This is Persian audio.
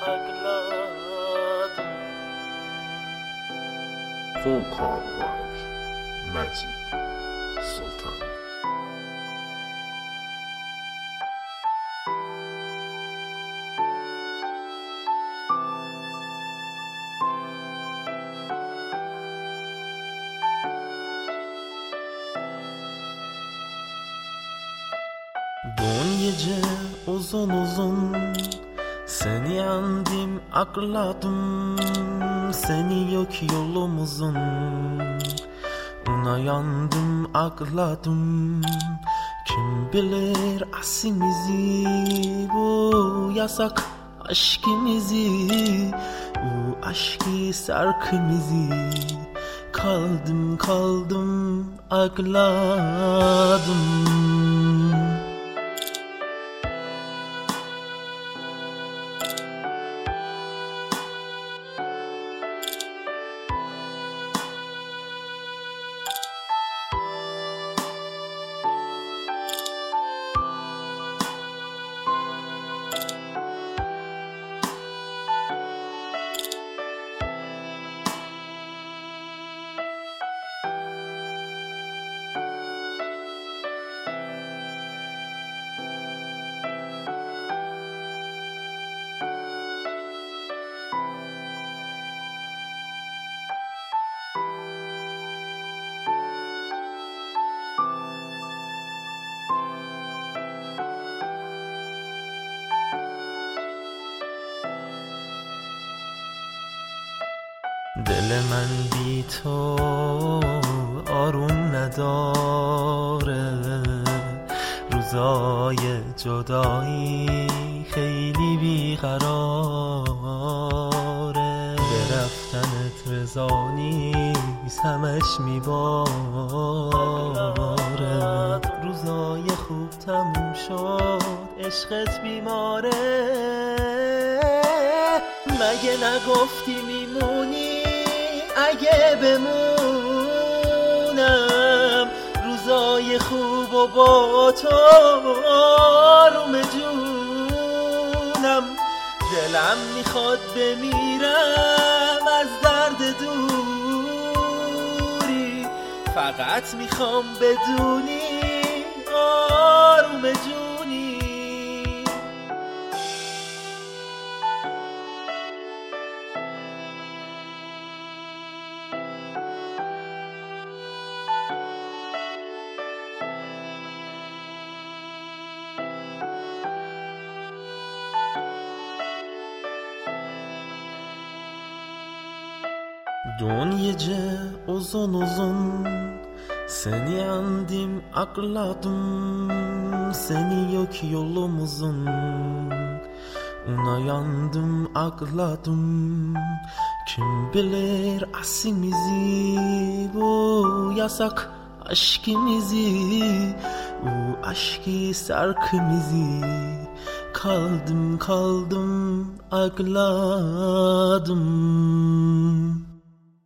akladım. Volkan var, Məcid Sultan. Dün gece uzun uzun seni yendim, akladım. Seni yok yolumuzun, ona yandım, akladım. Kim bilir asimizi, bu yasak aşkimizi, bu aşkı sarkımızı. Kaldım kaldım, akladım. دل من بی تو آروم نداره، روزای جدایی خیلی بیقراره. به رفتنت رضا نیست، همش میباره. روزای خوب تموم شد، عشقت بیماره. مگه نگفتی میمونی؟ اگه بمونم روزای خوب و با تو آروم جونم. دلم میخواد بمیرم از درد دوری، فقط میخوام بدونی آروم جونی. Dün gece uzun uzun seni yendim, akladım. Seni yok yolumuzun, ona yandım, akladım. Kim bilir asimizi, bu yasak aşkimizi, bu aşkı sarkımızı. Kaldım kaldım, akladım.